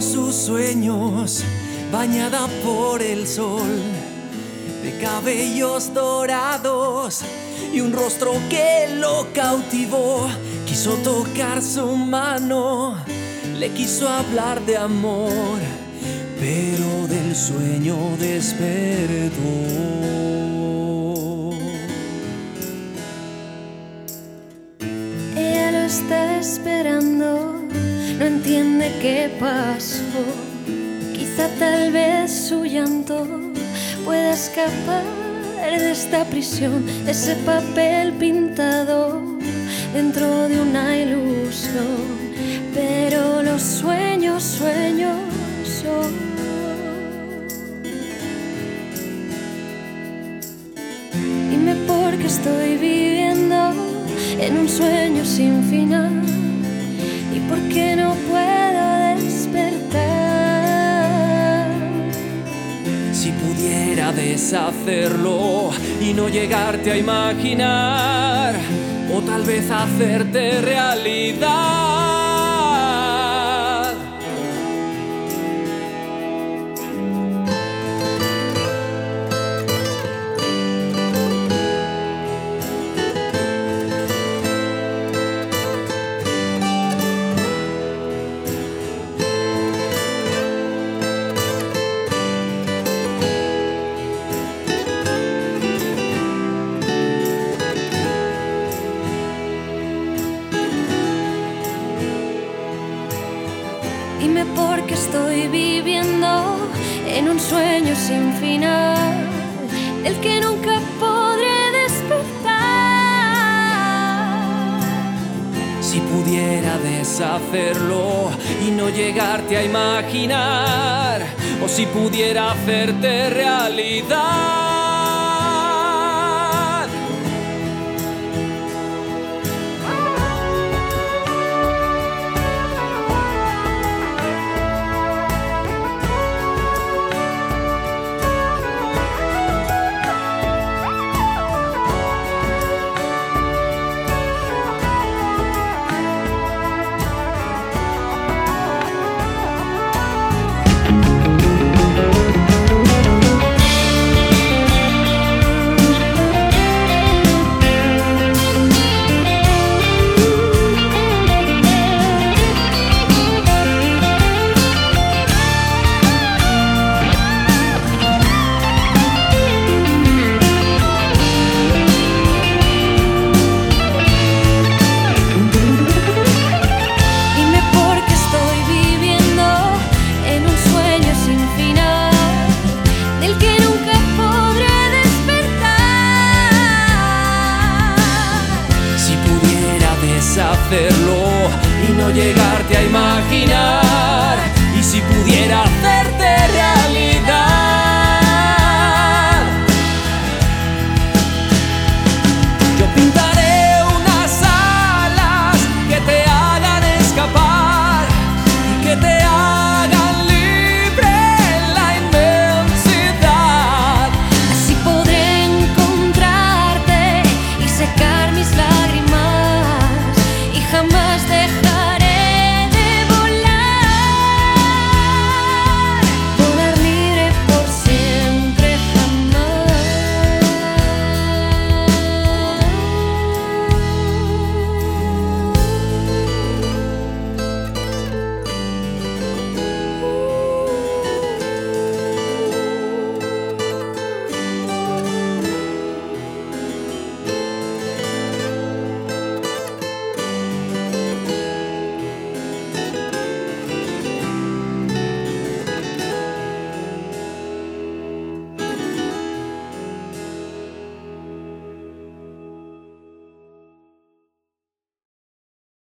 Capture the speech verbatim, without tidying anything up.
sus sueños, bañada por el sol, de cabellos dorados y un rostro que lo cautivó. Quiso tocar su mano, le quiso hablar de amor, pero del sueño despertó. Ella lo está esperando, no entiende qué pasó. Quizá tal vez su llanto pueda escapar de esta prisión, de ese papel pintado dentro de una ilusión. Pero los sueños, sueños son. Dime por qué estoy viviendo en un sueño sin final y por qué no puedo despertar. Si pudiera deshacerlo y no llegarte a imaginar, o tal vez hacerte realidad. Dime por qué estoy viviendo en un sueño sin final, del que nunca podré despertar. Si pudiera deshacerlo y no llegarte a imaginar, o si pudiera hacerte realidad.